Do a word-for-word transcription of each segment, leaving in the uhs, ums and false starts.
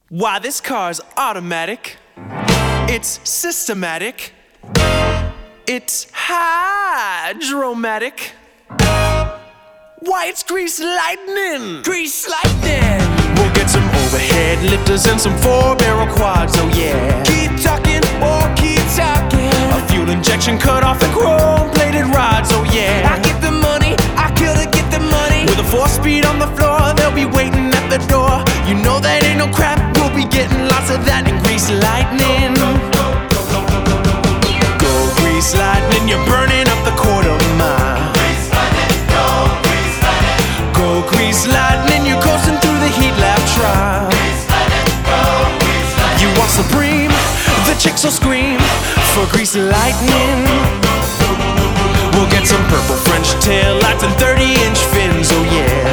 Why, this car's automatic, it's systematic, it's hydromatic. Why, it's grease lightning, grease lightning. We'll get some overhead lifters and some four-barrel quads, oh yeah. Keep talking, or keep talking. A fuel injection cut off and chrome-plated rods, oh yeah. I get the money, I kill to get the money. With a four-speed on the floor, they'll be waiting at the door. You know that ain't no crap, we'll be getting lots of that in grease lightning. Go grease lightning, you're burning up the quarter mile. Go grease lightning, you're coasting through the heat lap trial. You want supreme, the chicks will scream for grease lightning. We'll get some purple French tail lights and thirty inch fins, oh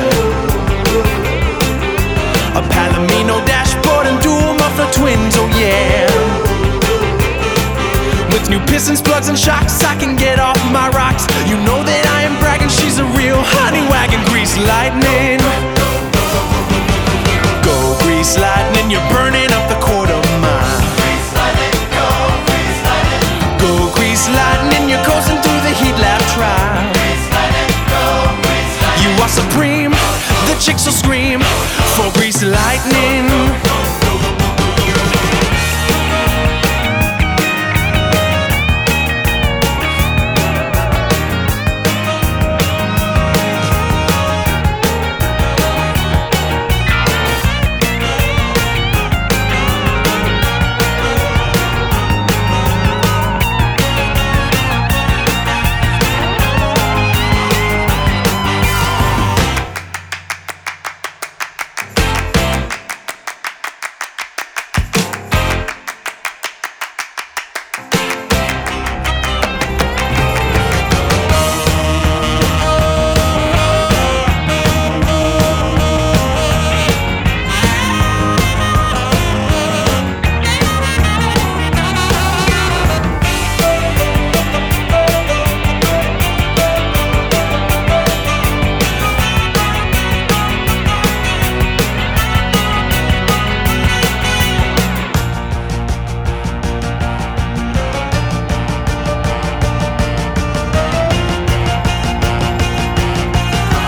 yeah. A Palomino dashboard and dual muffler twins, oh yeah. With new pistons, plugs and shocks, I can get off my rocks. You know that I am bragging, she's a real honey wagon. Grease lightning, go grease lightning, you're burning up the quarter mile. Grease lightning, go grease lightning. Go grease lightning, you're coasting through the heat lap trial. Grease lightning, go grease lightning. You are supreme, the chicks will scream for grease lightning.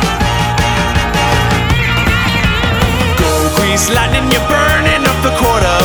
Grease lightning, you're burning up the quarter